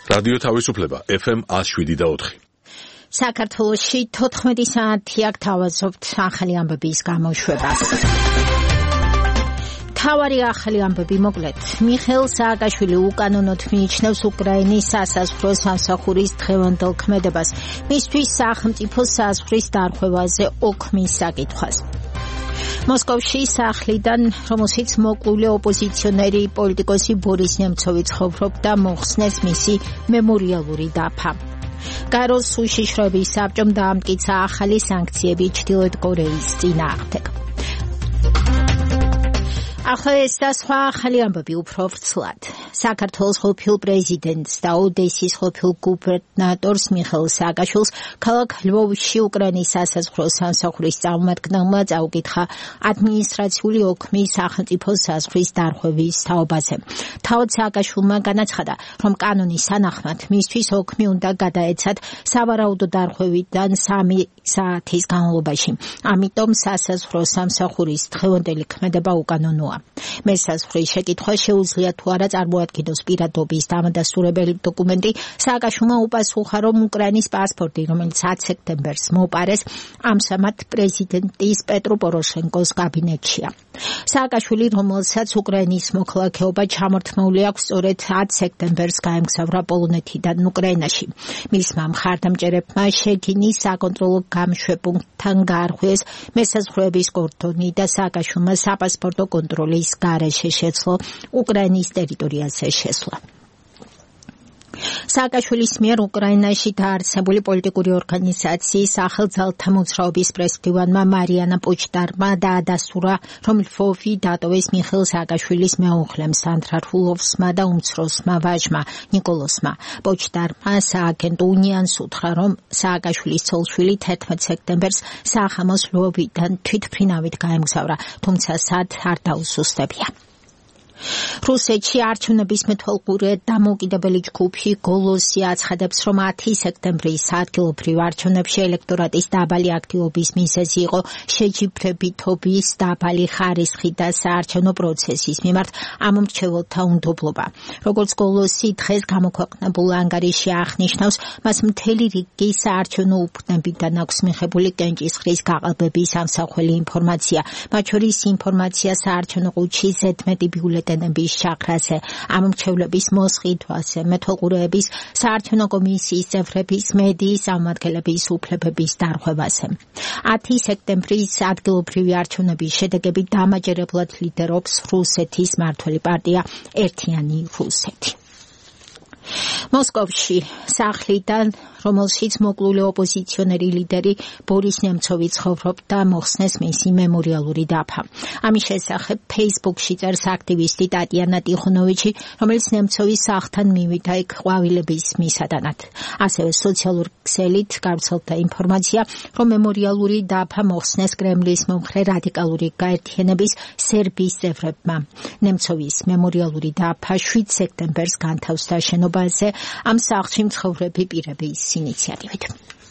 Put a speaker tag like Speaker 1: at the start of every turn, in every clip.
Speaker 1: რადიო თავისუფლება FM 107.4.
Speaker 2: საქართველოში 14 საათია გთავაზობთ ახალი ამბების გამოშვებას. თავარი ახალი ამბები მოკლედ. მიხეილ სააკაშვილი უკანონოდ მიიჩნევს უკრაინის სასაზღვრო სამსახურის დღევანდელ ქმედებას, მისთვის სახელმწიფო საზღვრის დარღვევაზე ოქმის საკითხვას. მოსკოვში სახლიდან, რომელშიც მოკლული ოპოზიციონერი პოლიტიკოსი ბორის ნემცოვი ცხოვრობდა, მოხსნეს მისი მემორიალური დაფა. გაეროს უშიშროების საბჭომ დაამტკიცა ახალი სანქციები ჩრდილოეთ კორეის წინააღმდეგ. ახლა ეს და სხვა ახალი ამბები უფრო ვრცლად. საქართველოს ყოფილ პრეზიდენტს და ოდესის ყოფილ გუბერნატორს მიხეილ სააკაშვილს ქალაქ ლვოვში უკრაინის სასაზღვრო სამსახურის წარმომადგენელმა წაუკითხა ადმინისტრაციული ოქმის სახელმწიფო საზღვრის დარღვევის თაობაზე. თავად სააკაშვილმა განაცხადა, რომ კანონის თანახმად მისთვის ოქმი უნდა გადაეცათ სავარაუდო დარღვევიდან 3 საათის განმავლობაში. ამიტომ სასაზღვრო სამსახურის დღევანდელი ქმედება უკანონოა. მესაზღვრის შეკითხვა შეუძლია თუ არა წარმოადგინოს პირადობის დამადასტურებელი დოკუმენტი. სააკაშვილმა უპასუხა, რომ უკრაინის პასპორტი, რომელიც 10 სექტემბერს მოპარეს, ამჟამად პრეზიდენტის პეტრო პოროშენკოს კაბინეტშია. სააკაშვილი, რომელსაც უკრაინის მოქალაქეობა ჩამორთმეული აქვს, სწორედ 10 სექტემბერს გაემგზავრა პოლონეთიდან უკრაინაში. მისმა მხარდამჭერებმა შეგინის საკონტროლო გამშვებუნქტთან გაარღვიეს მესაზღვრეების კორდონი და სააკაშვილმა საპასპორტო კონტროლის გარეშე შეძლო უკრაინის ტერიტორიაზე შესვლა. სააკაშვილის მიერ უკრაინაში დაარსებული პოლიტიკური ორგანიზაციის სახელმძალთა მოძრაობის პრეზიდენტმა მარიანა პოჩტარმა დაადასტურა, რომ ლვოვი დატოვეს მიხეილ სააკაშვილის მეუღლემ სანდრა რჰულოვსმა და უმცროსმა ვაჟმა ნიკოლოსმა. პოჩტარმა სააგენტო უნიანს უთხრა, რომ სააკაშვილის ცოლ-შვილი 11 სექტემბერს საახამოს ლვოვიდან თვითმფრინავით გაემგზავრა, თუმცა სად არ დაუსუსტებია. რუსეთში არჩევნების მეთვალყურე დამოუკიდებელი ჯგუფი გოლოსი აცხადებს, რომ 10 სექტემბრის ადგილობრივ არჩევნებში ელექტორატის დაბალი აქტივობის მიზეზი იყო შეჯიბრებითობის დაბალი ხარისხი და საარჩევნო პროცესის მიმართ ამ მრჩეველთა უნდობლობა. როგორც გოლოსი დღეს გამოქვეყნებულ ანგარიში აღნიშნავს, მას მთელი რიგი საარჩევნო უფლებიდან აქვს მიღებული კენჭისყრის გაყალბების ამსახველი ინფორმაცია, მათ შორის ინფორმაცია საარჩევნო ყუთში ზედმეტი ბიულეტენი ჩახრაზე, ამ მრჩევლების მოსყიდვაზე, მეთვალყურეების, საარჩევნო კომისიის წევრების, მედიის წარმომადგენლების უფლებების დარღვევაზე. 10 სექტემბრის ადგილობრივი არჩევნების შედეგები დამაჯერებლად ლიდერობს რუსეთის მმართველი პარტია ერთიანი რუსეთი. მოსკოვში სახლიდან, რომელშიც მოკლული ოპოზიციონერი ლიდერი ბორის ნემცოვი ცხოვრობდა, მოხსნეს მისი მემორიალური დაფა. ამის შესახებ Facebook-ში წერს აქტივისტი ტატიანა ტიხონოვიჩი, რომელიც ნემცოვის სახლთან მივიდა იქ ყვავილების მისადანად. ასევე სოციალურ ქსელით გავრცელდა ინფორმაცია, რომ მემორიალური დაფა მოხსნეს კრემლის მომხრე რადიკალური გაერთიანების სერბიის წევრებმა. ნემცოვის მემორიალური დაფა 7 სექტემბერს განთავსდა შენობაზე ამ სახლში მცხოვრები პირების ინიციატივით.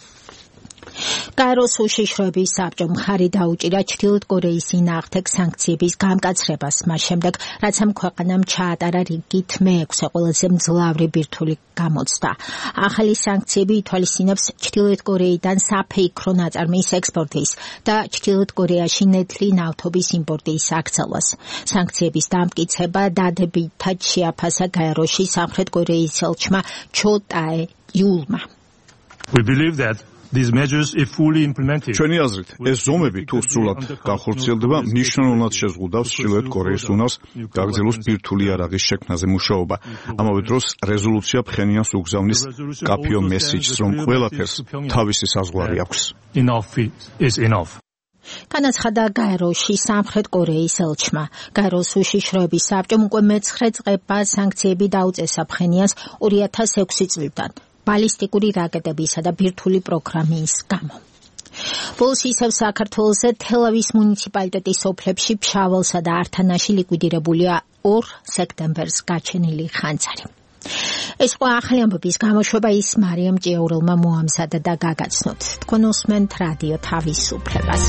Speaker 2: გაეროს უშიშროების საბჭომ მხარი დაუჭირა ჩრდილოეთ კორეის წინააღმდეგ სანქციების გამკაცრებას, მას შემდეგ, რაც ამ ქვეყანამ ჩაატარა რიგით მე-6 ყველაზე მძლავრი ბირთვული გამოცდა. ახალი სანქციები ითვალისწინებს ჩრდილოეთ კორეიდან საფეიქრო ნაწარმის ექსპორტის და ჩრდილოეთ კორეაში ნედლი ნავთობის იმპორტის აკრძალვას. სანქციების დამტკიცება დადებითად შეაფასა გაეროში სამხრეთ კორეის ელჩმა ჩო ტაე იულმა.
Speaker 3: We believe that these measures, if fully implemented,
Speaker 4: ჩვენი აზრით, ეს ზომები თუ სრულად განხორციელდება, მნიშვნელოვნად შეზღუდავს ჩრდილოეთ კორეის უნარს გაგრძელოს ბირთვული იარაღის შექმნაზე მუშაობა. ამავე დროს რეზოლუცია ფხენიანს უგზავნის კაფიო მესიჯს, რომ ყველაფერს თავისი საზღვარი აქვს.
Speaker 3: enough is enough.
Speaker 2: განაცხადა გაეროში სამხრეთ კორეის ელჩმა. გაეროს უშიშროების საბჭომ უკვე მე-9 წლება სანქციები დაუწესა ფხენიანს 2006 წლიდან. ბალისტიკური რაკეტებისა და ბირთვული პროგრამის გამო. ბოლოს ისევ საქართველოზე თელავის მუნიციპალიტეტის ოფლებში ფშაველსა და ართანაში ლიკვიდირებულია 2 სექტემბერს გაჩენილი ხანძარი. ეს ყო ახალი ამბების გამოშვება ის მარიამ ჭიაურელმა მოამზადა და გაგაცნოთ. თქვენ უსმენთ რადიო თავისუფლებას.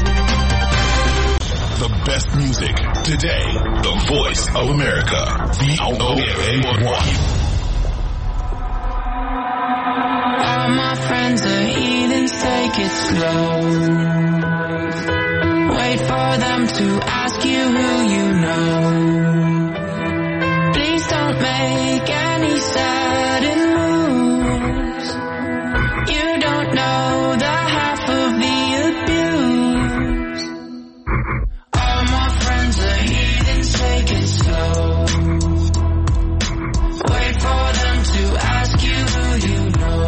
Speaker 5: The best music today. The Voice of America. VOA1.
Speaker 6: take it slow. Wait for them to ask you who you know. Please don't make any sudden moves. You don't know the half of the abuse. All my friends are heathens, take it slow. Wait for them to ask you who you know.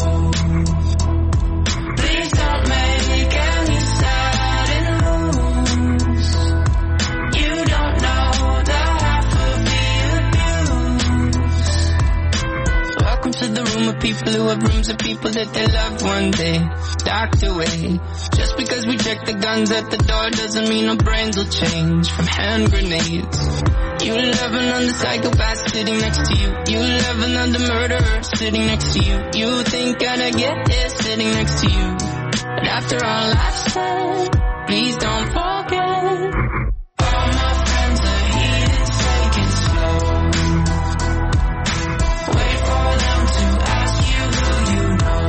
Speaker 6: Please don't make any sudden moves. You don't know the half of the abuse. Welcome to the room of people who have rooms of people that they loved one day docked away. Just because we check the guns at the door doesn't mean our brains will change from hand grenades. You love another psychopath sitting next to you. You love another murderer sitting next to you. You think I'd get here sitting next to you. But after all I've said, please don't forget. All my friends are heathens, take it slow. Wait for them to ask you who you know.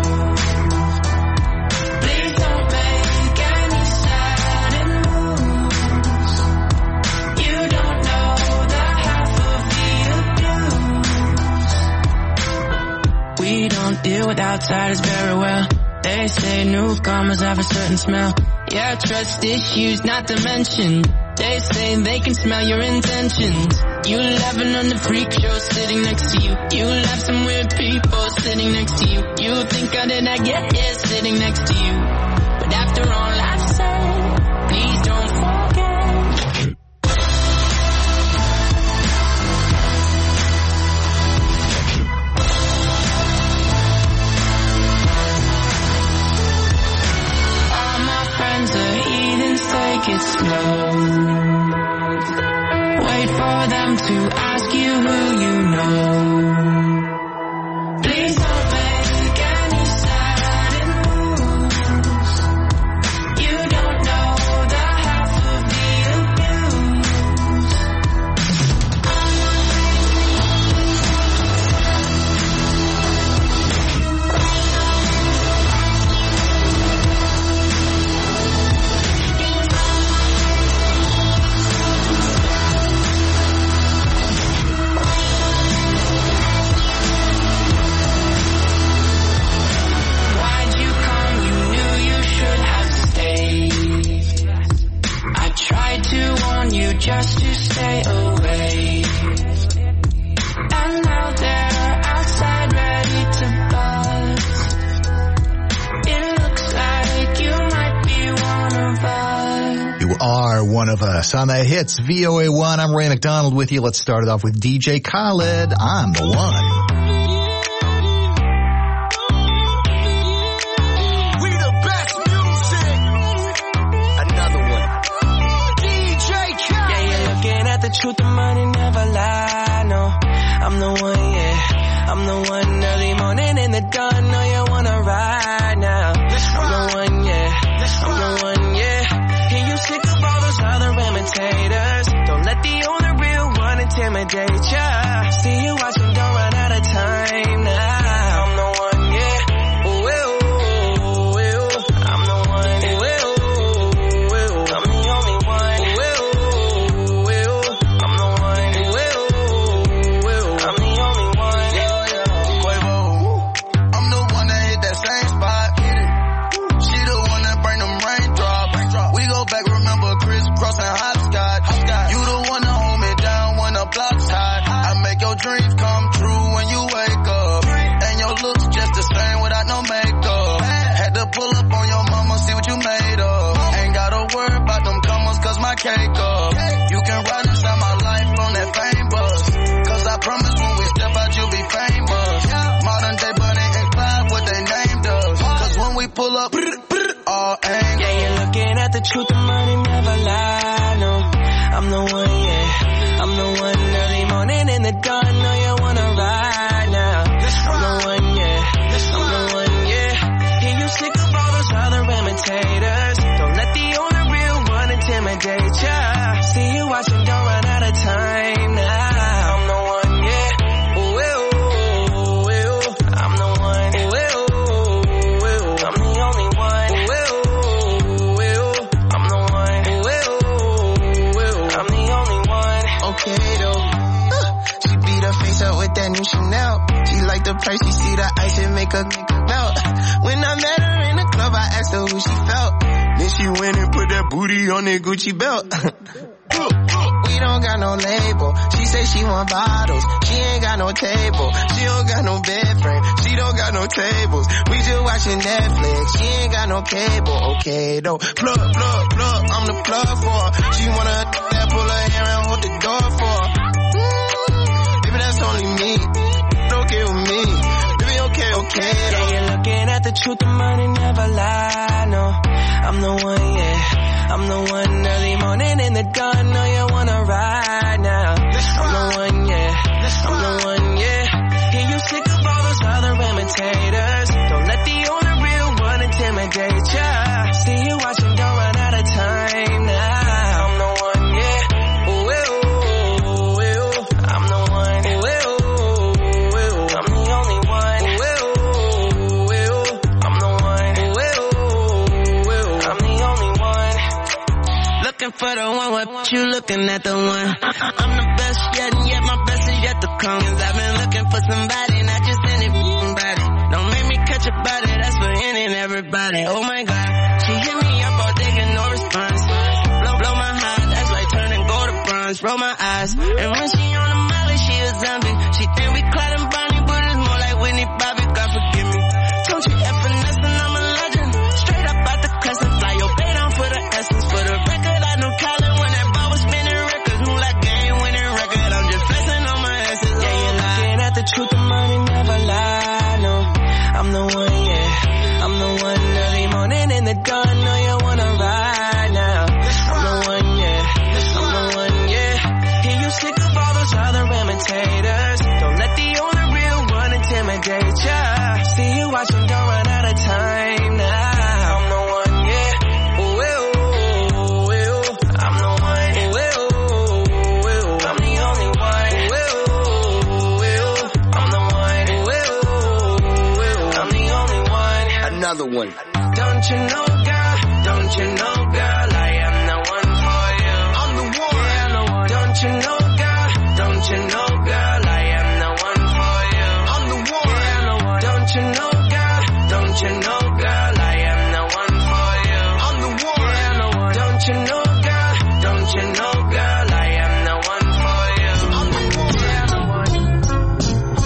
Speaker 6: Please don't make any sudden moves. You don't know the half of the abuse. We don't deal with outsiders very well. They say newcomers have a certain smell. Yeah, trust issues not to mention. They say they can smell your intentions. You laughing on the freak show sitting next to you. You laugh some weird people sitting next to you. You think how did I get here sitting next to you. But after all I've said, please don't forget. All my friends are heathens, take it slow. Wait for them to ask you who you know. Please don't make any sudden moves. You don't know the half of the abuse. Why'd you come? You knew you should have stayed. I tried to warn you just to stay away. And now they're outside ready to buzz. It looks like you might be one of us.
Speaker 7: You are one of us on the hits VOA1. I'm Ray McDonald with you. Let's start it off with DJ Khaled. I'm the one.
Speaker 8: We the best music. Another one. DJ Khaled.
Speaker 6: Yeah, you're looking at the truth, the money never lie, no. I'm the one, yeah. I'm the one early morning in the dawn, know you wanna ride now. I'm the one, yeah. I'm the one, yeah. Hear you sick of all those other imitators. Don't let the only real one intimidate ya. See you watching, don't run out of time now. I'm the one, yeah. Ooh, ooh, ooh, ooh. I'm the one, ooh, ooh, ooh, ooh. I'm the only one, ooh, ooh, ooh, ooh. I'm the one, ooh, ooh, ooh, ooh. I'm the only one,
Speaker 8: Quavo. I'm the one that hit that same spot. She the one that bring them raindrops. We go back, remember Chris crossing hopscotch. You the one that hold me down when the block's hot. I make your dreams come true when you wake up. And your looks just the same without no makeup. Had to pull up on your mama, see what you made of. Ain't gotta worry about them commas cause my cake up. You can ride inside my life on that fame bus. Cause I promise when we step out you'll be famous. Modern day Bunny and Clyde, what they named us. Cause when we pull up, all angles.
Speaker 6: yeah, you're looking at the truth, the money never lie, no. I'm the one, yeah. I'm the one early morning in the dawn, know you wanna ride now. I'm the one, yeah. I'm the one, yeah. Hear you sick of all those other imitators. Don't let the only real one intimidate ya. See you watching, don't run out of time now. I'm the one, yeah. Ooh, ooh, ooh, ooh. I'm the one, ooh, ooh, ooh, ooh. I'm the only one, ooh, ooh,
Speaker 9: the price, she see the ice and make her melt. When I met her in the club, I asked her who she felt. Then she went and put that booty on that Gucci belt. We don't got no label. She say she want bottles. She ain't got no table. She don't got no bed frame. She don't got no tables. We just watching Netflix. She ain't got no cable. Okay though. Plug. I'm the plug for her. She wanna that pull her hair and hold the door for her. Baby, that's only me. Okay with me. Baby, okay.
Speaker 6: Yeah, you're looking at the truth, the money never lie. No, I'm the one, yeah. I'm the one early morning in the dawn. Know you wanna ride now. I'm the one, yeah. I'm the one, yeah. Hear you sick of all those other imitators. Don't let the only real one intimidate ya. See you watching, don't run out of time now. I'm the one, yeah. Ooh, ooh, ooh. I'm the one, ooh, ooh, ooh. I'm the only one, ooh, ooh, ooh. I'm the one, ooh, ooh, ooh. I'm the only one. Looking for the one, what you looking at the one? I'm the best yet, and yet my best is yet to come. 'Cause I've been looking for somebody, not just anybody. Don't make me catch a body, that's for any and everybody. Oh my God, she hit me up all day, get no response. Blow my heart, that's like turning gold to bronze. Roll my eyes, and when she on the molly, she a zombie. She think we Clyde and Bonnie, but it's more like Whitney Bobby. God forgive me. Don't you ever finessing, I'm a legend. Straight up out the crescent, fly your bait on for the essence. For the record, I know Colin when that ball was spinning records. Move like game winning record, I'm just flexing on my essence. Yeah, you're looking at the truth, the money never lie. No, I'm the one, yeah. I'm the one early morning in the dawn. Know you wanna ride now. I'm the one, yeah. I'm the one, yeah. Hear you sick of all those other imitators. Don't let the only real one intimidate ya. See you watching, don't run out of time now. I'm the one, yeah. Ooh, ooh, ooh. I'm the one, ooh, ooh, ooh. I'm the only one, ooh, ooh, ooh. I'm the one, ooh, ooh, ooh. I'm the only one.
Speaker 9: Another one.
Speaker 6: Don't you know, girl? Don't you know, girl? I am the one for you.
Speaker 9: I'm the one.
Speaker 6: Yeah, I'm the one. Don't you know, girl? Don't you know, girl? I am the one for you.
Speaker 9: I'm the one.
Speaker 6: Yeah, I'm the one. Don't you know, girl? Don't you know, girl? I am the one for you.
Speaker 9: I'm the one.
Speaker 6: Yeah, I'm the one. Don't you know, girl? Don't you know, girl? I am the one for you.
Speaker 9: I'm the one.
Speaker 6: Yeah, I'm the one.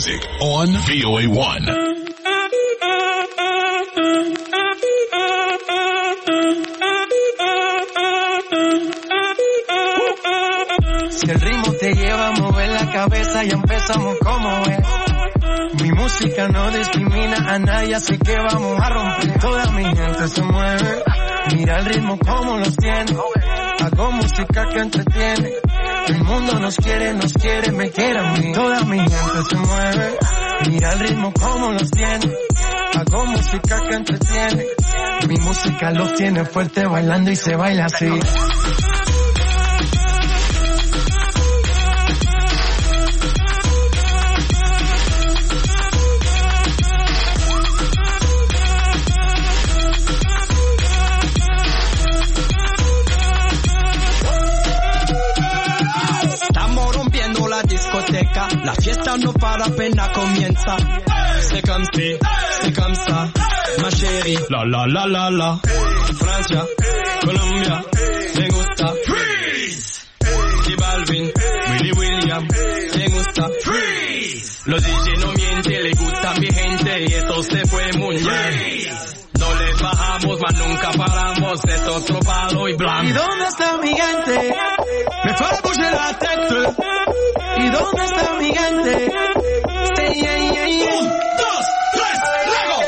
Speaker 5: music on VOA1.
Speaker 9: Si el ritmo te lleva a mover la cabeza, ya empezamos como es. Mi música no discrimina a nadie, así que vamos a romper. Toda mi gente se mueve, mira el ritmo como los tiene. Hago música que entretiene. El mundo nos quiere, me quiere a mí. Toda mi gente se mueve, mira el ritmo como los tiene. Hago música que entretiene. Mi música los tiene fuerte bailando y se baila así.
Speaker 10: La fiesta no para, apenas comienza. C'est comme ça, ma chérie. La la la la la. Francia, Colombia, me gusta. Freeze. Y Balvin, Willy William, me gusta. Freeze. Los DJ no mienten, le gusta a mi gente y esto se fue muy bien. No le bajamos, mas nunca paramos, es otro palo y blanco.
Speaker 9: ¿Y dónde está mi gente? Me fue a bouger la tête. ¿Y dónde está mi gente? Say, yeah, yeah, yeah.
Speaker 5: 1, 2, 3, luego.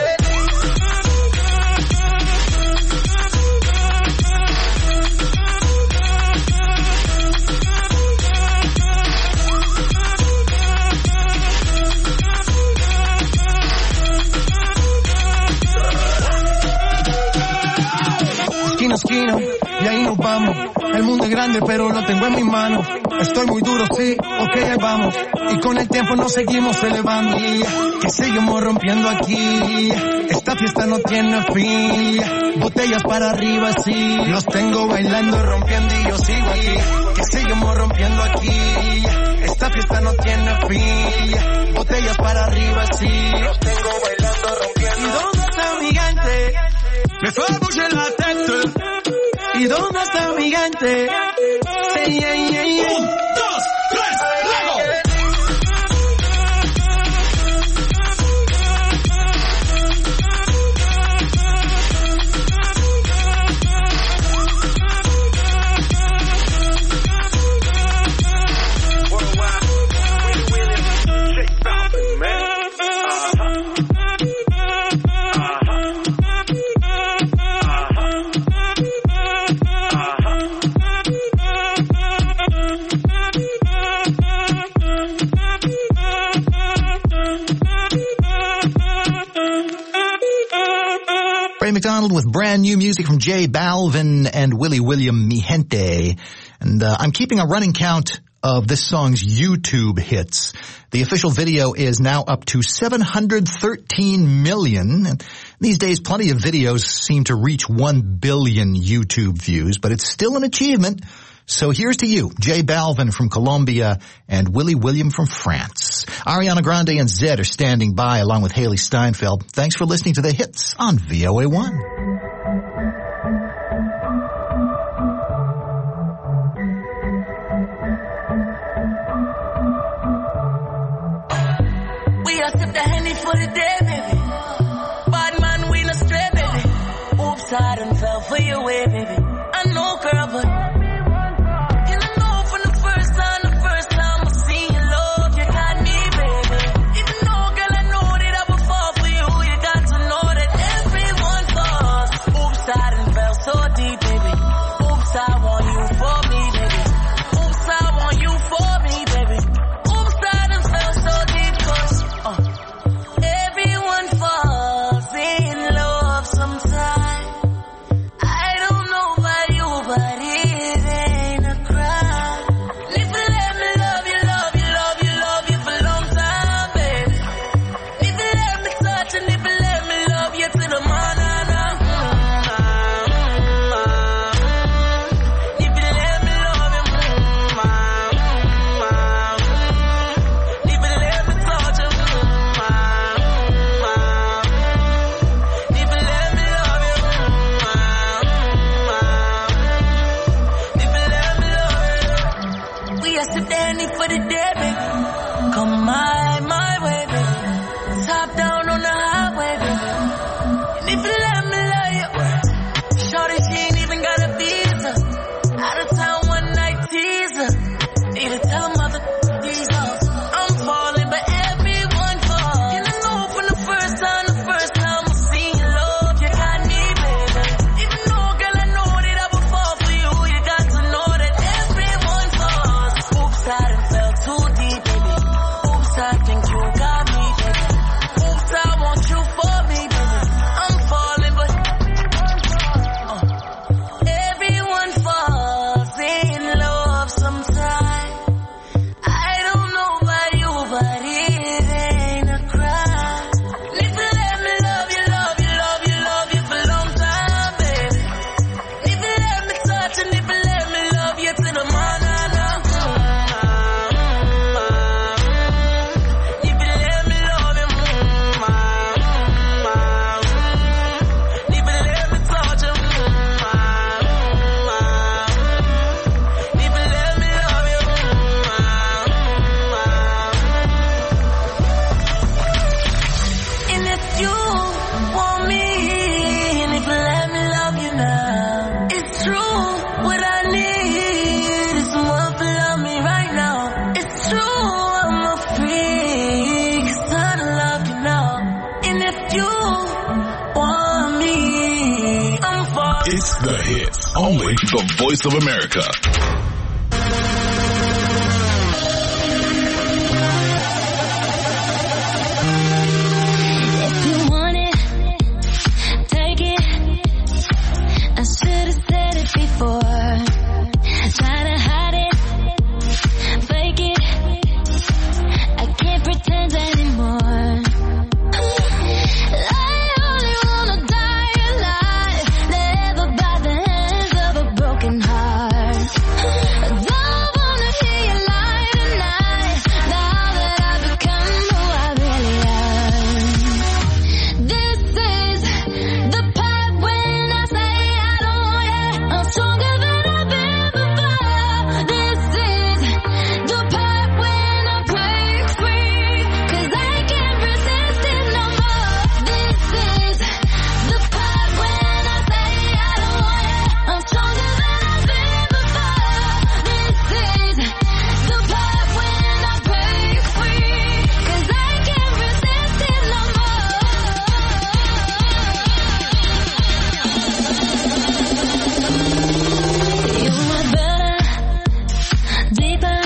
Speaker 9: Esquina, y ahí nos vamos. El mundo es grande, pero lo tengo en mis manos. Estoy muy duro, sí, ok, ahí vamos. Y con el tiempo nos seguimos elevando. Que seguimos rompiendo aquí. Esta fiesta no tiene fin. Botellas para arriba, sí. Los tengo bailando, rompiendo y yo sigo aquí. Que seguimos rompiendo aquí. Esta fiesta no tiene fin. Botellas para arriba, sí. Los tengo bailando, rompiendo. ¿Y dónde está mi gente? Me fue a bouger la tête. ¿Y dónde está mi gente? Say, yeah, yeah, yeah.
Speaker 5: 1, 2, 3, luego.
Speaker 7: McDonald with brand new music from J Balvin and Willy William, Mi Gente. And I'm keeping a running count of this song's YouTube hits. The official video is now up to 713 million. And these days, plenty of videos seem to reach 1 billion YouTube views, but it's still an achievement. So here's to you, J Balvin from Colombia and Willy William from France. Ariana Grande and Zedd are standing by along with Haley Steinfeld. Thanks for listening to the hits on VOA1.
Speaker 6: We are sip the Henny for the day, baby. Bad man, we not stray, baby. Oops, I done fell for your way, baby. I know, girl, but
Speaker 11: Everyone falls in love sometime. I don't know
Speaker 6: want me, and if you let me love you now, it's true. What I need is someone to love me right now. It's true, I'm a freak, 'cause I love you now. And if you want me, I'm falling.
Speaker 5: It's the hits. Only the Voice of America.
Speaker 6: If you want it, take it. I should have said it before. Try to hide it, fake it. I can't pretend anymore. I only wanna die alive, never by the hands of a broken heart. I don't wanna hear you lie tonight, now that I've become who I really am. This is the part when I say I don't want it. I'm stronger than I've been before. This is the part when I break free, 'cause I can't resist it no more. This is the part when I say I don't want it. I'm stronger than I've been before. This is the part when I break free, 'cause I can't resist it no more. You were better, deeper.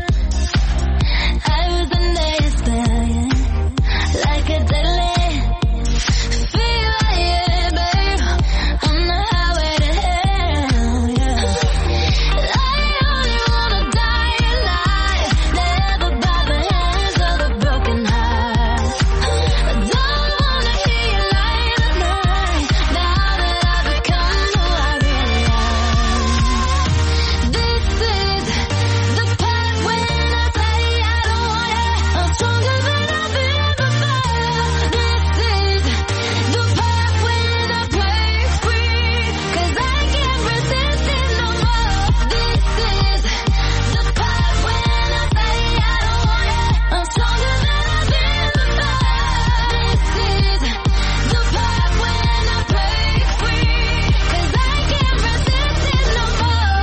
Speaker 6: I was a naysaying, like a deadly fever, yeah, babe. On the highway to hell, yeah. I only wanna die alive, never by the hands of a broken heart. I don't wanna hear you lie tonight, now that I've become who I really am. This is the part when I say I don't want it. I'm stronger than I've been before. This is the part when I break free, 'cause I can't resist it no more. This is the part when I say I don't want it. I'm stronger than I've been before. This is the part when I break free, 'cause I can't resist it no more.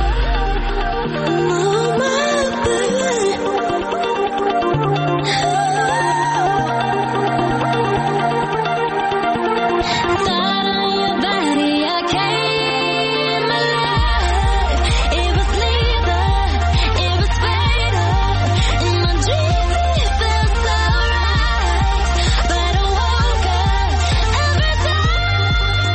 Speaker 6: Oh my baby. Thought on your body, I came alive. It was lethal, it was fatal. In my dreams it felt so right, but I woke up every time.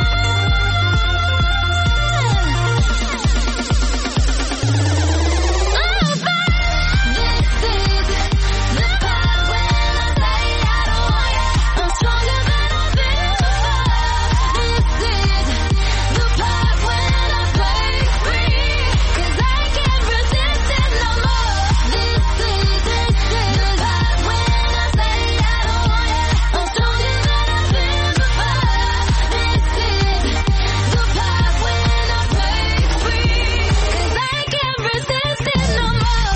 Speaker 6: Oh, this is the part when I say I don't want it. I'm stronger than I've been before. This is the part when I break free, 'cause I can't resist it no more. This is the part when I say I don't want it. I'm stronger than I've been before. This is the part when I break free, 'cause I can't resist it no more.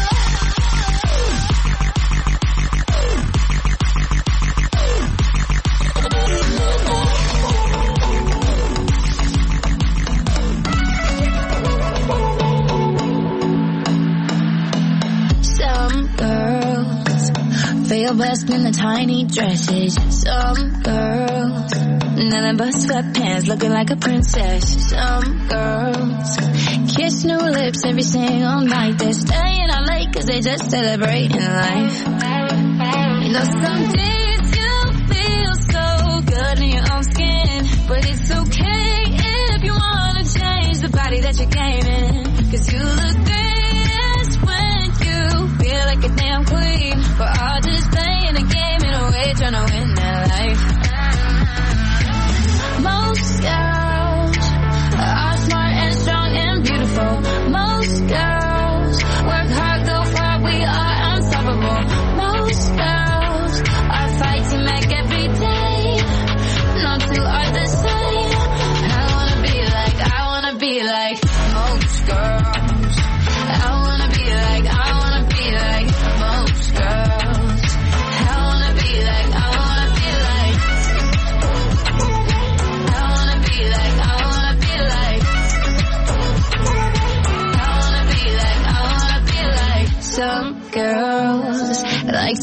Speaker 6: Some girls feel best in the tiny dresses. Some girls, nothing but sweatpants, looking like a princess. Some girls kiss new lips every single night. They're staying out late 'cause they just celebrating life. You know, some days you feel so good in your own skin, but it's okay if you wanna change the body that you came in, 'cause you look greatest when you feel like a damn queen. We're all just playing a game in a way, trying to win that life. Most girls are smart and strong and beautiful. Most girls work hard, go far, we are unstoppable. Most girls are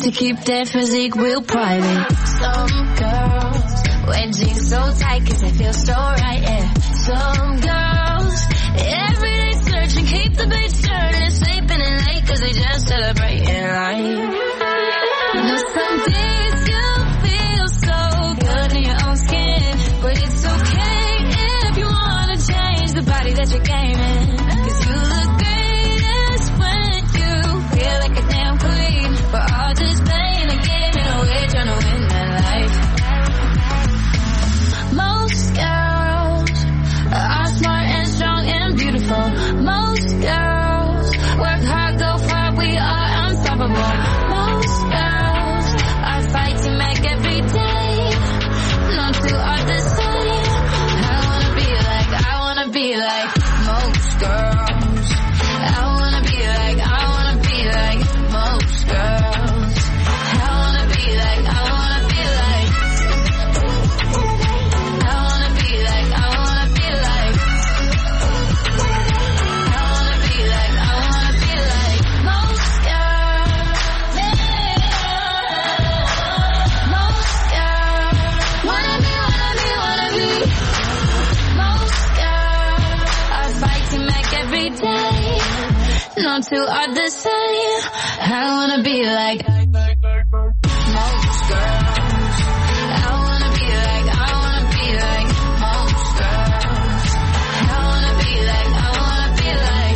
Speaker 11: to keep their physique real private. Some girls wear jeans so tight cause they feel so right, yeah. Some girls every day searching, keep the beats turning, sleeping in late cause they just celebrating life. You know some days you feel so good in your own skin, but it's okay if you wanna change the body that you're gaming. Cause you look greatest when you feel like a damn queen. But all this pain and gaming away trying to win that life. Most girls are smart and strong and beautiful. Most girls work hard, go far, we are unstoppable. Most girls are fighting back every day. No two are the same. I wanna be like most girls. I wanna be like most girls. I wanna be like I wanna be like most girls. Most girls. Wanna be most girls are fighting back every day. No two are the same. I wanna be like most girls. I wanna be like most girls. I wanna be like I wanna be like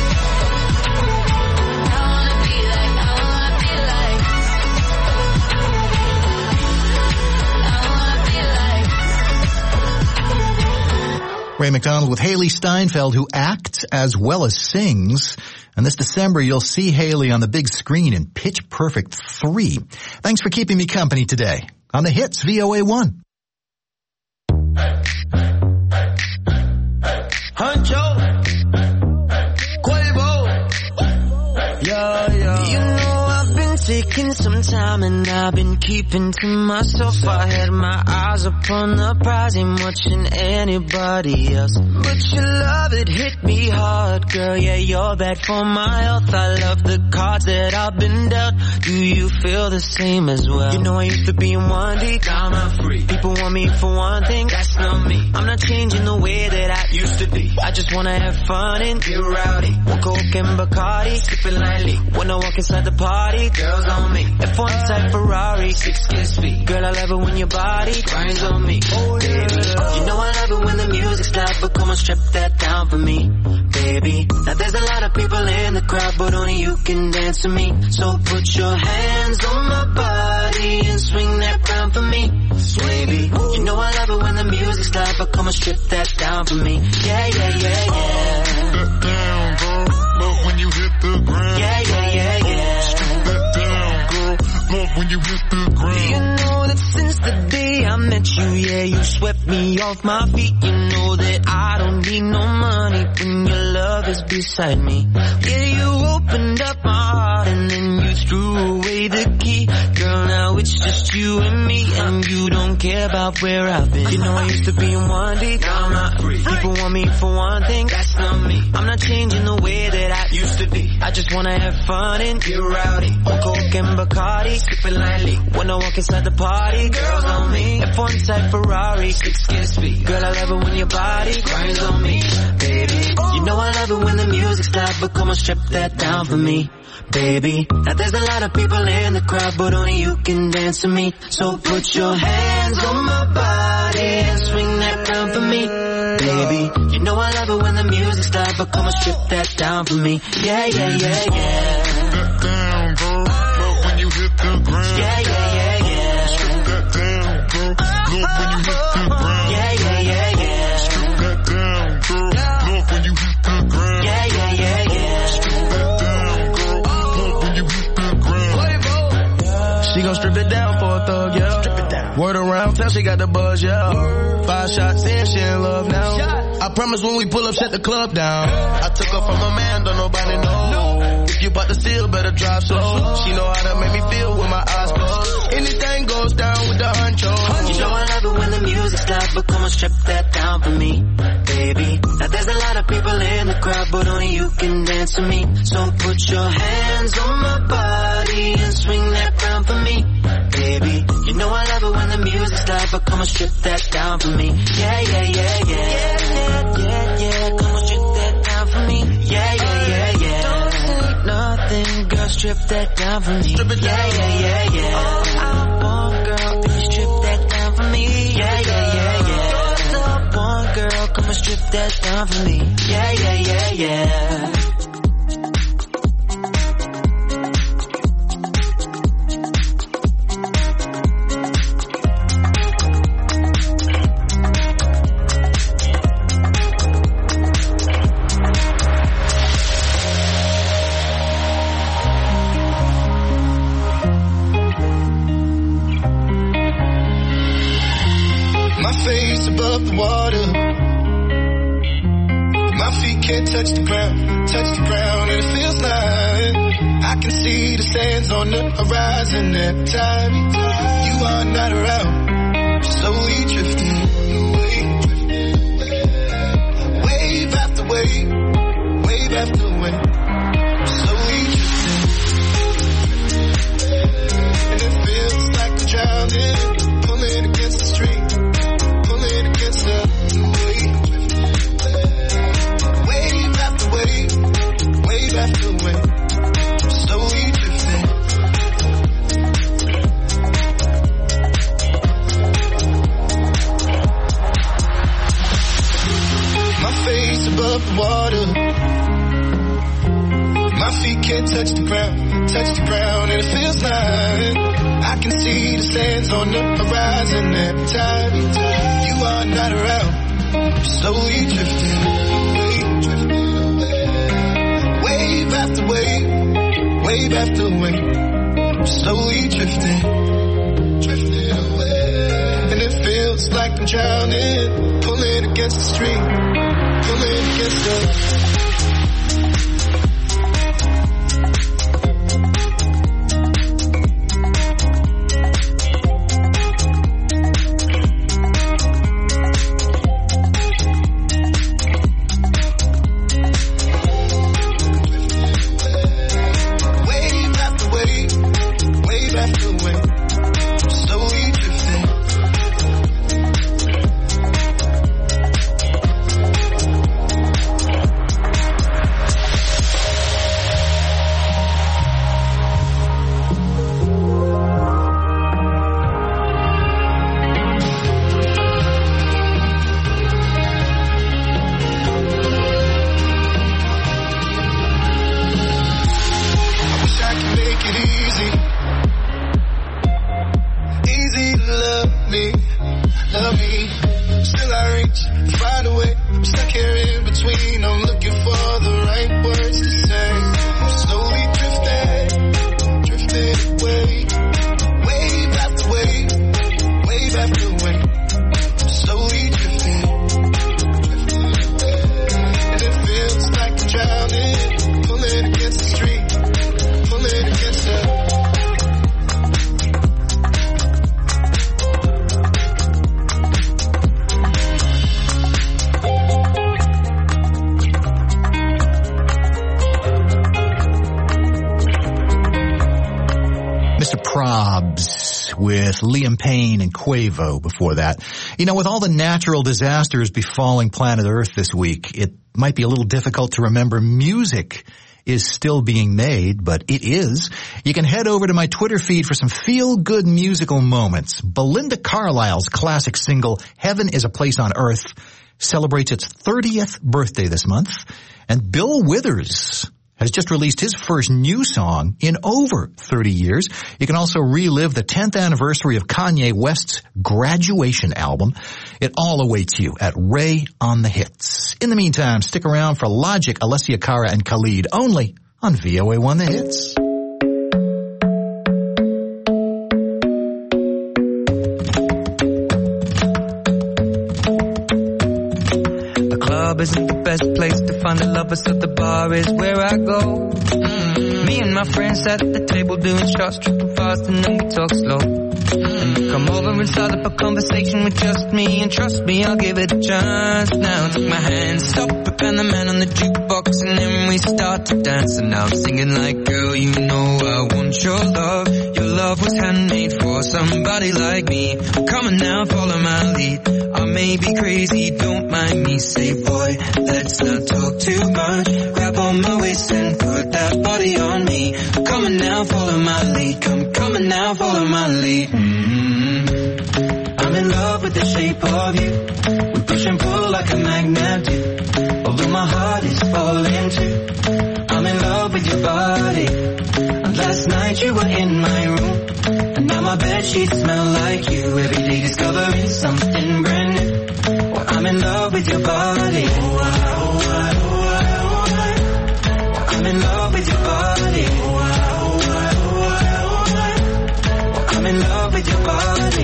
Speaker 7: Ray McDonald with Haley Steinfeld, who acts as well as sings. And this December, you'll see Haley on the big screen in Pitch Perfect 3. Thanks for keeping me company today on the Hits VOA1.
Speaker 9: Huncho, Quavo, yeah. You know I've been taking some time and I've been keeping to myself. I had my eyes upon the prize, ain't watching anybody else. But your love, it hit me hard, girl, yeah, you're bad for my health. I love the cards that I've been dealt. Do you feel the same as well? You know I used to be in one deep, now I'm free. People want me for one thing, that's not me. I'm not changing the way that I used to be. I just wanna have fun and get rowdy. One Coke and Bacardi, sipping lightly. When I walk inside the party, girls on me. F1 type Ferrari, 6 kiss speed. Girl, I love it when your body grinds on me. Oh, baby, you know I love it when the music's loud, but come on, strip that down for me, baby. Now there's a lot of people in the crowd, but only you can dance to me. So put your hands on my body and swing that round for me, baby. You know I love it when the music's loud, but come on, strip that down for me. Yeah.
Speaker 12: Strip that down, girl. Love when you hit the ground.
Speaker 9: Yeah.
Speaker 12: Strip that down, girl. Love when you hit the ground.
Speaker 9: You know that since the day I met you, yeah, you swept me off my feet. You know that I don't need no money when your love is beside me. Yeah, you opened up my heart and then you threw away the key. Girl, now it's just you and me, and you don't care about where I've been. You know I used to be in one deep, now I'm not free. People want me for one thing, that's not me. I'm not changing the way that I used to be. I just wanna have fun and get rowdy. One Coke and Bacardi, sipping lightly. When I walk inside the party, girls on me. F1 type Ferrari, 6 kiss speed. Girl, I love it when your body grinds on me, baby. You know I love it when the music's loud, but come on, strip that down for me, baby. Now there's a lot of people in the crowd, but only you can dance to me. So put your hands on my body and swing that round for me, baby. You know I love it when the music's loud, but come on, strip that down for me. Yeah.
Speaker 12: Strip that down, girl. Love when you hit the ground.
Speaker 9: Yeah.
Speaker 12: Strip that down, girl. Love when you hit the ground.
Speaker 9: Yeah.
Speaker 12: Strip that down, girl. Love when you hit the ground.
Speaker 9: Yeah.
Speaker 12: Strip that down, girl. Love when you hit the ground.
Speaker 10: She gon' strip it down for a thug, yeah. Strip it down. Word around town, she got the buzz, yeah. 5 shots in, she in love now. I promise when we pull up, shut the club down. I took her from a man, don't nobody know. If you bout to steal, better drive slow. She know how to make me feel with my eyes closed. Anything goes down with the huncho.
Speaker 9: You know I love it when the music's loud, but come on, strip that down for me, baby. Now there's a lot of people in the crowd, but only you can dance to me. So put your hands on my body and swing that round
Speaker 6: lover, come and strip that down for me. Yeah, yeah, yeah, yeah. Yeah, yeah, yeah, come and strip that down for me. Yeah, yeah, yeah, yeah. Don't say nothing, girl, strip that down for me. Strip it down. Yeah, yeah, yeah, yeah. All I want, girl, if you strip that down for me. Yeah, yeah, yeah, yeah. All I want, girl, come and strip that down for me. Yeah, yeah, yeah, yeah.
Speaker 8: Above the water, my feet can't touch the ground, and it feels like I can see the sands on the horizon every time you are not around. Slowly drifting away, wave after wave, wave after wave, slowly drifting, and it feels like I'm drowning, pulling against the stream. Against the wave, wave after wave, wave after wave, slowly drifting. My face above the water, my feet can't touch the ground, and it feels like I can see the sands on the horizon every time you are not around. Slowly drifting away, wave after wave, wave after wave, slowly drifting away, and it feels like I'm drowning, pulling against the stream, pulling against the. Liam Payne and Quavo before that. You know, with all the natural disasters befalling planet Earth this week, it might be a little difficult to remember music is still being made, but it is. You can head over to my Twitter feed for some feel-good musical moments. Belinda Carlisle's classic single, Heaven is a Place on Earth, celebrates its 30th birthday this month, and Bill Withers has just released his first new song in over 30 years. You can also relive the 10th anniversary of Kanye West's Graduation album. It all awaits you at Ray on the Hits. In the meantime, stick around for Logic, Alessia Cara, and Khalid, only on VOA1 The Hits.
Speaker 13: Isn't the best place to find a lover, so the bar is where I go. Me and my friends sat at the table doing shots, tripping fast, and then we talk slow. And you come over and start up a conversation with just me, and trust me, I'll give it a chance. Now take my hand, stop it, and the man on the jukebox, and then we start to dance. And now I'm singing like, girl, you know I want your love. Your love was handmade for somebody like me. Come on now, follow my lead. I may be crazy, don't mind me. Say, boy, let's not talk too much. Grab on my waist and put that body on me. Come on now, follow my lead. Come on now, follow my lead. I'm in love with the shape of you. We push and pull like a magnet do. Although my heart is falling too. I'm in love with your body. And last night you were in my room. And now my bedsheets smell like you. Every day discovering something brand new. Well, I'm in love with your body. I'm in love with your body. I'm in love with your body.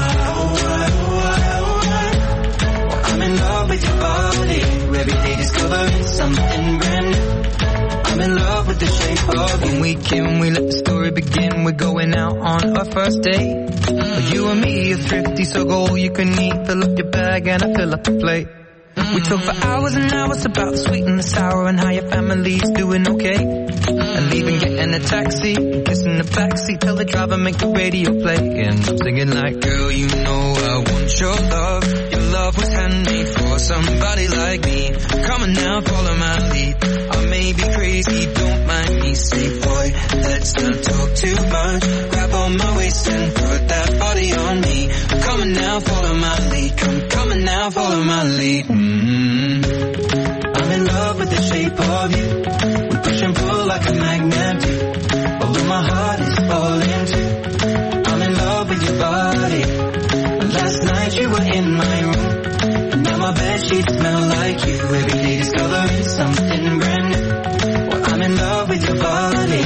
Speaker 13: I'm in love with your body. Every day discovering something brand new. I'm in love with the shape of you. When we came, we let the story begin. We're going out on our first date. You and me are thrifty, so go all you can eat. Fill up your bag and I fill up the plate. We talk for hours and hours about the sweet and the sour and how your family's doing okay. And leaving, getting a taxi, kissing the backseat, tell the driver make the radio play. And I'm singing like, girl, you know I want your love. Your love was handmade for somebody like me. Come on now, follow my lead. I may be crazy, don't mind me. Say, boy, let's not talk too much. Grab on my waist and put that body on me. Come on now, follow my lead. Come on now, follow my lead. I'm in love with the shape of you. We push and pull like a magnet do. Although my heart is falling too. I'm in love with your body. Last night you were in my room. And now my bedsheets smell like you. Every day discovering something brand new. Well, I'm in love with your body.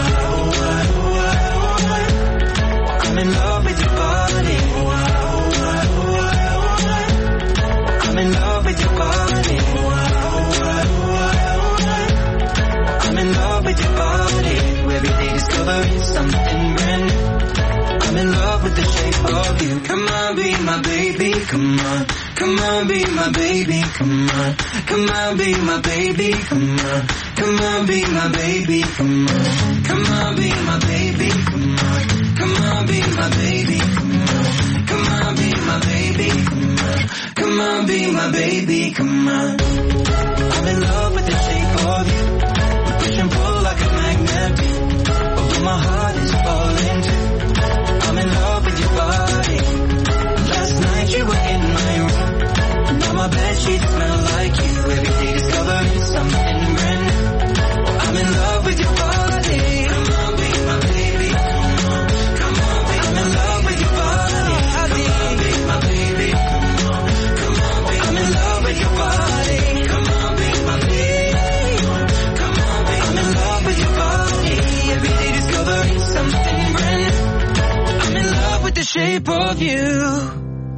Speaker 13: I'm in love with your body. I'm in love with your body. I'm in love with your body. Every day discovering something brand new. I'm in love with the shape of you. Come on, be my baby, come on. Come on, be my baby, come on. Come on, be my baby, come on. Come on, be my baby, come on. Come on, be my baby, come on. Come on, be my baby, come on. Come on, be my baby, come on. Come on, be my baby, come on. I'm in love with the shape of you. We push and pull like a magnet. Although my heart is falling too. I'm in love with your body. Last night you were in my room. Now my bedsheets smell like you. Every day discovering something brand new. I'm in love with your body. Come on, be my baby. Come on, come on, be. I'm in love with your body. Come on, be my baby. Come on, come on, be. I'm in love with your body. Come on, be my baby. Come on, be. I'm in love with your body. Every day discovering something brand new. I'm in love with the shape of you.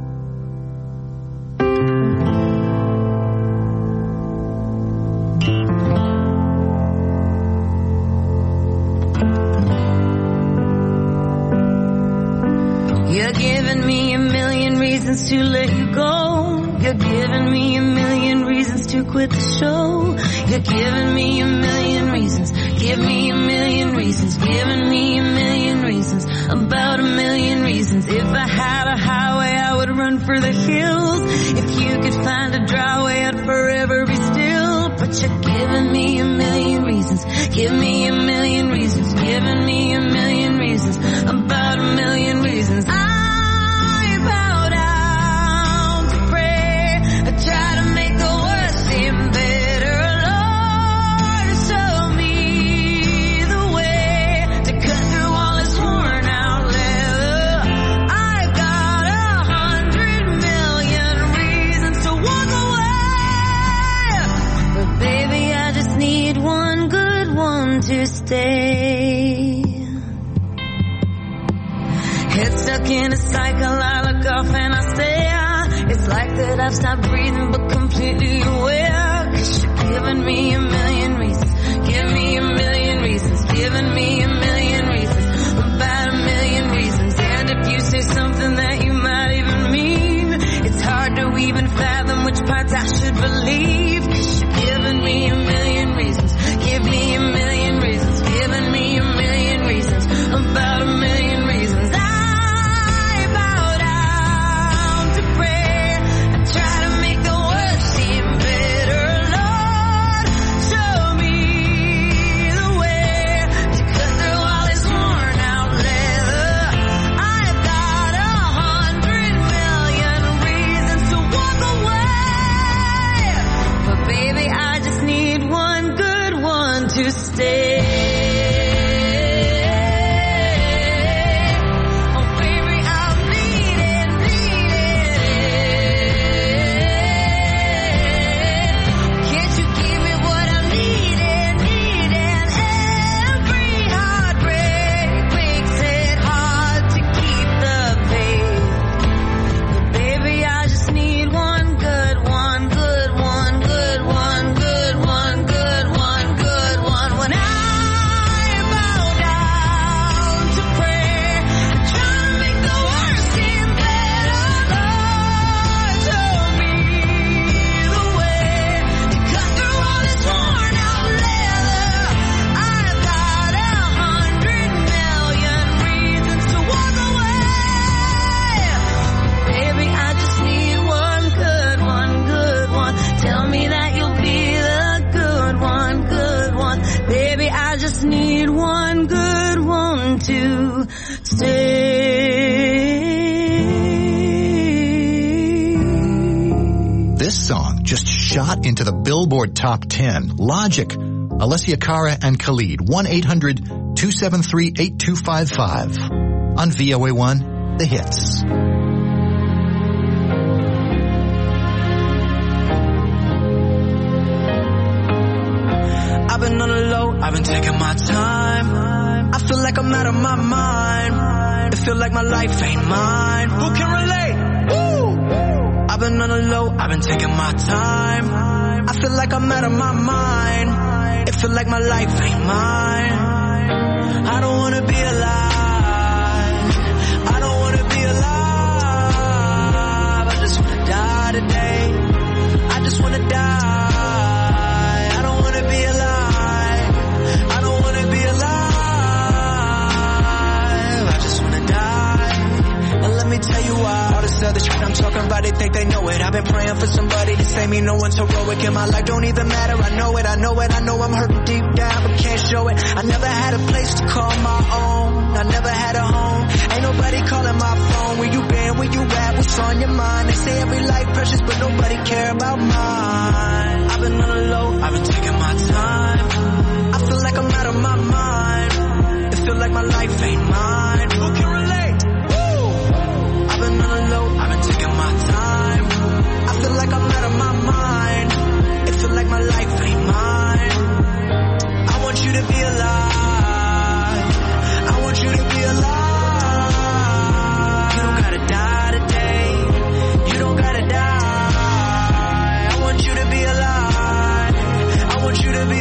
Speaker 11: You're giving me a million reasons to let you go. You're giving me a million reasons to quit the show. You're giving me a million reasons. Give me a million reasons. Giving me a million reasons. About a million reasons. If I had a highway, I would run for the hills. If you could find a dry way, I'd forever be still. But you're giving me a million reasons. Give me a million reasons. Giving me a million reasons. About a million reasons. I bow down to pray. I try to make the worst seem better. Lord, show me the way to cut through all this worn out leather. I've got 100 million reasons to walk away. But baby, I just need one good one to stay. Head stuck in a cycle, I look off and I stare. It's like that I've stopped breathing but completely aware. 'Cause you're giving me a million reasons. Give me a million reasons. Giving
Speaker 6: even fathom which parts I should believe. 'Cause you're giving me a million reasons. Give me a million reasons. Giving me a million reasons. About a million reasons. I bow down to prayer. I try to make the worst seem better. Lord, show me the way to cut through all this worn out leather. I've got 100 million reasons to walk away, but baby, I just need one good one to stay.
Speaker 7: Shot into the Billboard Top 10. Logic, Alessia Cara and Khalid. 1-800-273-8255. On VOA1, The Hits.
Speaker 13: I've been on the low, I've been taking my time. I feel like I'm out of my mind. It feel like my life ain't mine. Who can relate? Woo! I've been on the low, I've been taking my time. I feel like I'm out of my mind. It feel like my life ain't mine. I don't wanna be alive. I don't wanna be alive. I just wanna die today. I just wanna die. I don't wanna be alive. I don't wanna be alive. I just wanna die. And let me tell you why. All this other shit I'm talking about, they think they know it. I've been praying for somebody to save me. No one's heroic in my life, don't even matter. I know it, I know it, I know I'm hurting deep down, but can't show it. I never had a place to call my own. I never had a home. Ain't nobody calling my phone. Where you been, where you at, what's on your mind? They say every life precious, but nobody care about mine. I've been on the low, I've been taking my time. I feel like I'm out of my mind. It feel like my life ain't mine. Who can relate? Woo! I've been on the low, I've been taking my time. I feel like I'm out of my mind. It feel like my life ain't mine. I want you to be alive. I want you to be alive. You don't gotta die today. You don't gotta die. I want you to be alive. I want you to be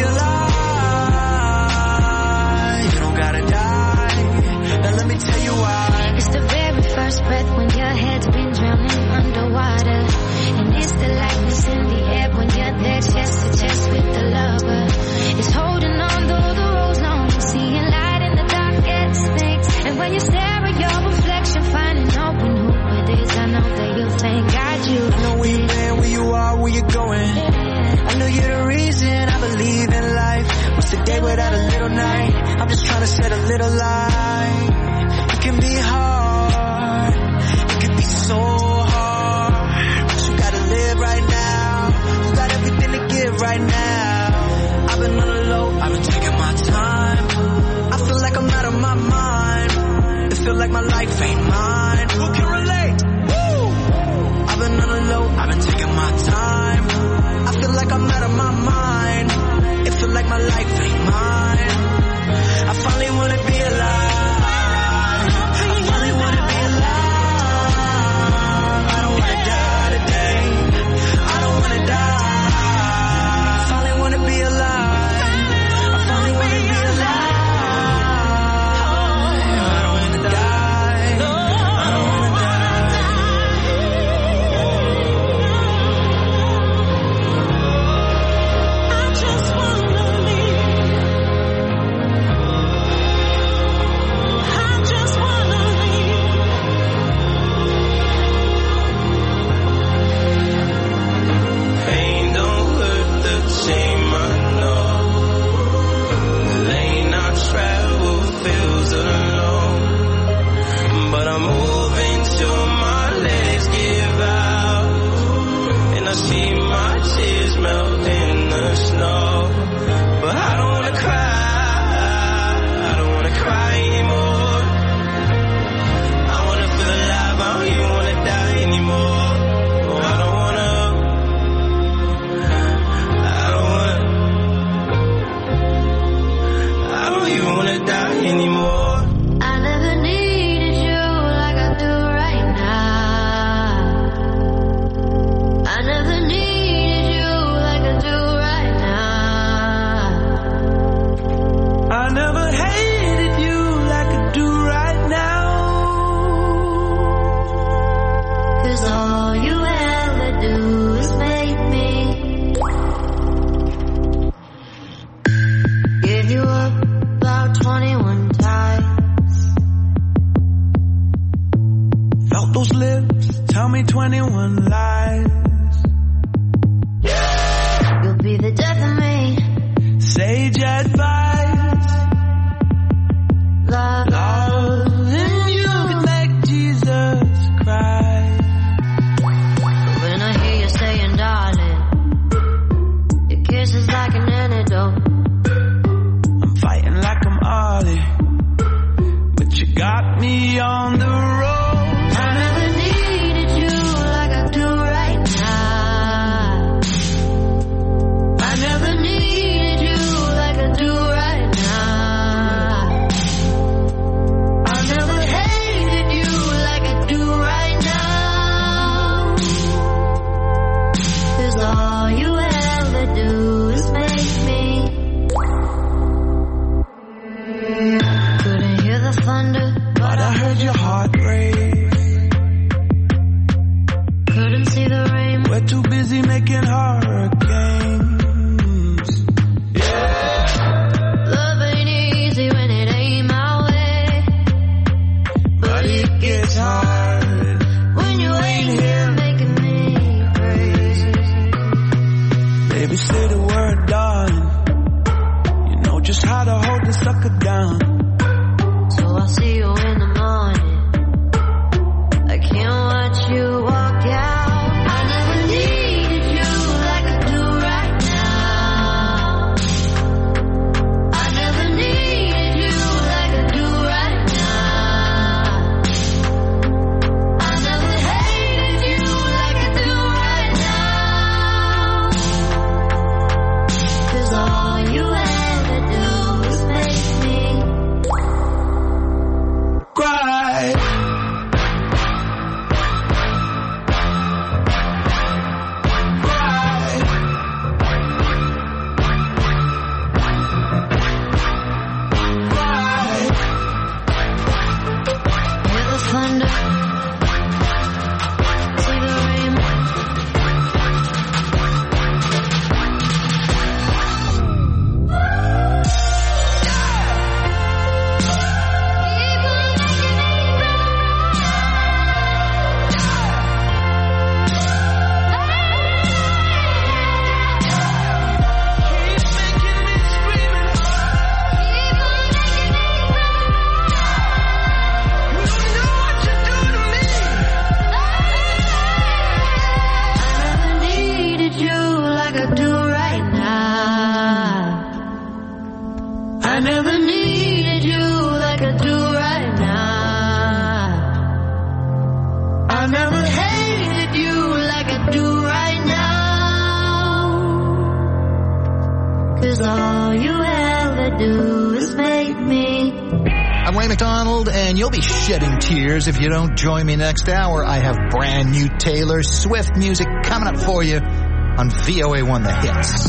Speaker 13: alive. You don't gotta die. Now let me tell you why.
Speaker 11: It's the very first breath when your head's been drowning underwater. And it's the lightness in the air when you're there chest to chest with the lover. It's holding on though the road's long, seeing light in the darkest things. And when you stare at your reflection, finding out when who it is, I know that you'll thank God you.
Speaker 13: I know where you've been, where you are, where you're going. I know you're the reason I believe in life. What's the day without a little night? I'm just trying to set a little light. It can be hard. It can be so hard. But you gotta live right now. You got everything to give right now. I've been on the low, I've been taking my time. I feel like I'm out of my mind. It feel like my life ain't mine. Who can relate? Woo! I've been on the low, I've been taking my time. I feel like I'm out of my mind. It feel like my life ain't mine. I finally wanna be alive. I finally wanna be alive. I don't wanna die today. I don't wanna die. I finally wanna be alive. I finally wanna be alive. I don't wanna die. I
Speaker 14: telling lies.
Speaker 11: You'll be the death of me.
Speaker 14: Sage advice. Loving you can make Jesus cry.
Speaker 11: When I hear you saying, darling, your kiss is like an antidote.
Speaker 14: I'm fighting like I'm Ollie, but you got me on the road.
Speaker 11: I never needed you like I do right now. I never needed you like I do right now. I never hated you like I do right now. 'Cause all you ever do is make me. Couldn't hear the thunder,
Speaker 14: But I heard your heart race.
Speaker 11: couldn't see the rain.
Speaker 14: We're too busy making hurricanes.
Speaker 11: Love ain't easy when it ain't my way.
Speaker 14: But it gets hard
Speaker 11: When you ain't here making me crazy.
Speaker 14: Baby, say the word, darling. You know just how to hold the sucker down.
Speaker 11: So I'll see you in the morning. I can't watch you walk out. I never needed you like I do right now. I never needed you like I do right now. I never hated you like I do right now. 'Cause all you ever do is make me
Speaker 14: Cry.
Speaker 11: hear the thunder, see the rain. I never needed you like I do right now. I never needed you like I do right now. I never hated you like I do right now. 'Cause all you ever do is make me.
Speaker 7: I'm Ray McDonald, and you'll be shedding tears if you don't join me next hour. I have brand new Taylor Swift music coming up for you on VOA1 The Hits.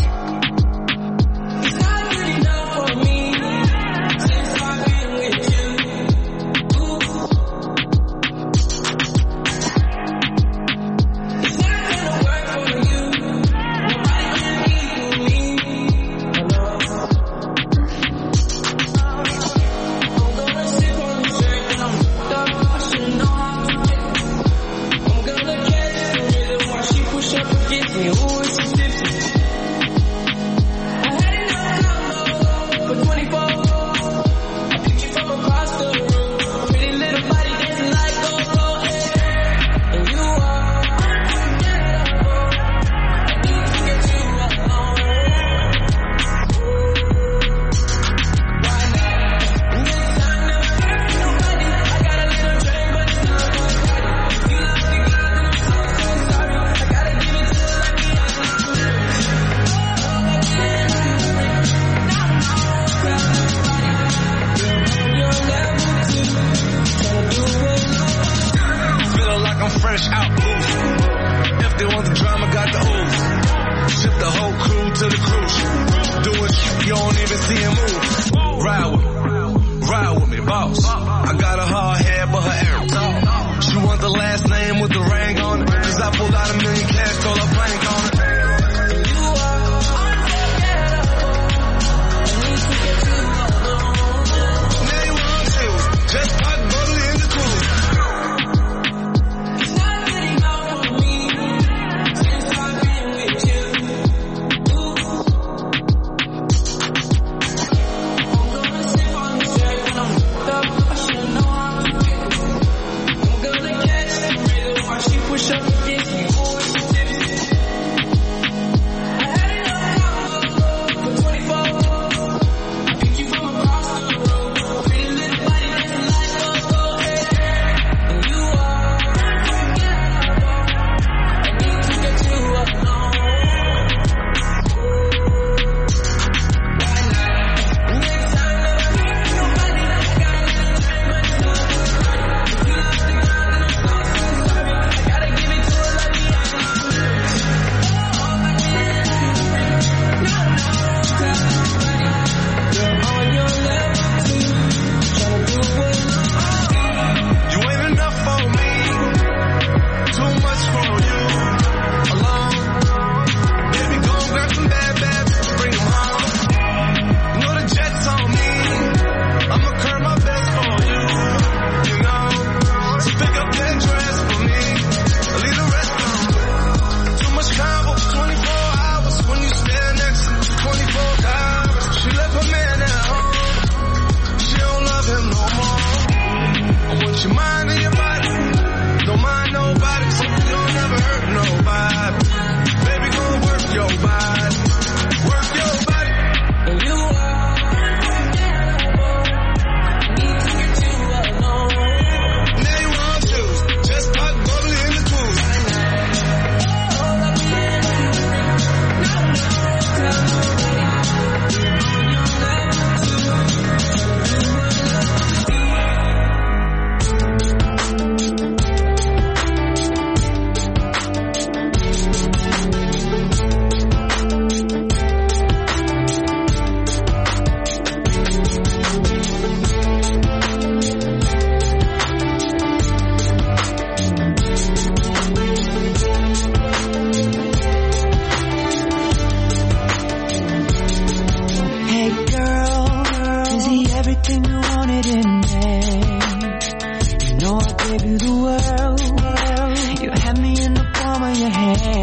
Speaker 15: fresh out booth. If they want the drama, got the ooze. Ship the whole crew to the cruise. Doing shit you don't even see him move. Ride with me, boss. I got a hard head, but her air tall. She want the last name with the ring on it. Cause I pulled out $1 million cash, stole her bank on it. Just put butter in the cooler. It's not good enough for me.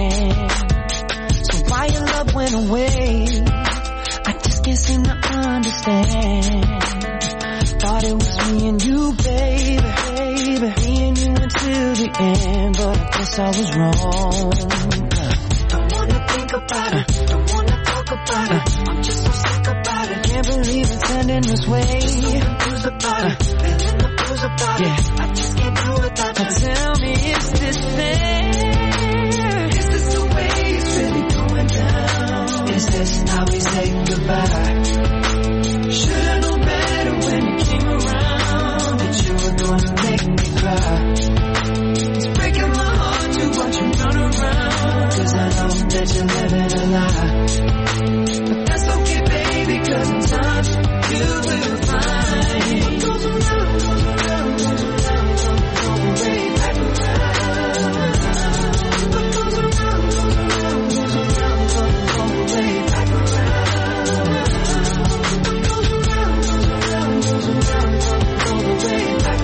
Speaker 13: hand. So why your love went away? I just can't seem to understand. Thought it was me and you, baby, me and you until the end, but I guess I was wrong. Don't wanna think about it, don't wanna talk about it. I'm just so sick about it. Can't believe it's ending this way. So confused about it, feeling the blues about it. I just can't do without you. Tell me, is this fair? Is this the way it's really going down? Is this how we say goodbye? Should've known better when you came around that you were gonna make me cry. It's breaking my heart to watch you run around, 'cause I know that you're living a lie. But that's okay, baby, 'cause in time you will find what goes around, goes around, goes around, goes way back around. What goes around, goes around, goes around, goes way back around. What goes around, goes around, goes around, goes way back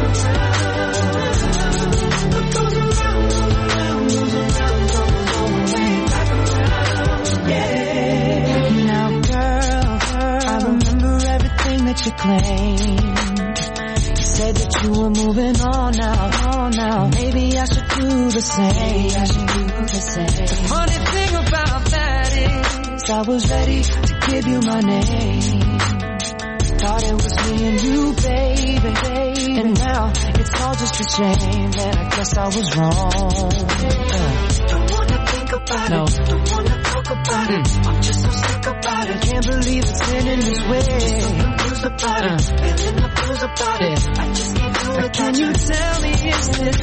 Speaker 13: around. What goes around, goes around, goes around, goes way back around. Yeah. Now, girl, I remember everything that you claimed. You said that you were moving on now. Maybe I should do the same. The funny thing about that is I was ready to give you my name. Thought it was me and you, baby. And now it's all just a shame, and I guess I was wrong. Don't wanna think about it, don't wanna talk about it. I'm just so sick about it. Can't believe it's ending this way. Just so confused about it, feeling the blues about it. I just can't do it. Can you tell me, is this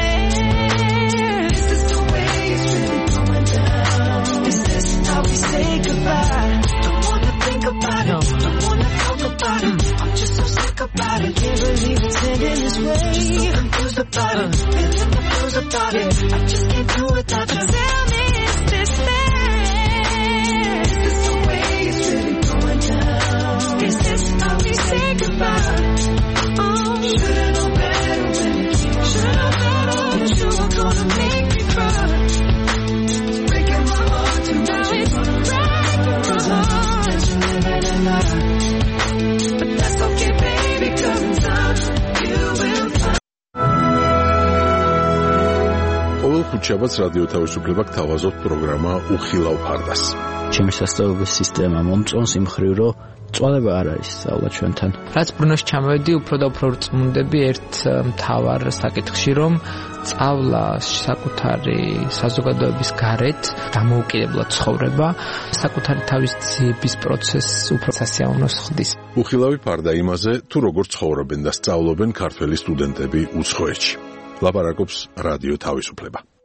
Speaker 13: fair? Is this the way it's really going down? Is this how we say goodbye? Don't wanna think about it, don't wanna talk about it. I'm just so sick about it. Can't believe it's ending this way. Just so confused about it, feeling the blues about it. I just can't do it without you. Tell me, is this fair? Is this the way it's really going down? Is this how we say goodbye? Oh, should've known better when you came around. Should've known that you were gonna make me cry. It's breaking my heart to watch you run around. 'Cause I know that you're living a lie. But that's okay, baby, 'cause in time you will find.
Speaker 1: ყოველ ხუთშაბათს რადიო თავისუფლება გთავაზობთ პროგრამა უხილავ ფარდას.
Speaker 16: ჩემი სასწავლებლების სისტემა მომწონს იმ მხრივ, რომ წვალება არ არის სწავლა ჩვენთან.
Speaker 17: რაც ბრუნოში ჩამოვედი, უფრო და უფრო რწმუნდები ერთ მთავარ საკითხში, რომ სწავლა საკუთარი საზოგადოების გარეთ დამოუკიდებლად ცხოვრება, საკუთარი თავის ძიების პროცესს უფრო სასიამოვნოს ხდის.
Speaker 1: უხილავი ფარდა იმაზე, თუ როგორ ცხოვრობენ და სწავლობენ ქართველი სტუდენტები უცხოეთში. ლაპარაკობს რადიო თავისუფლება.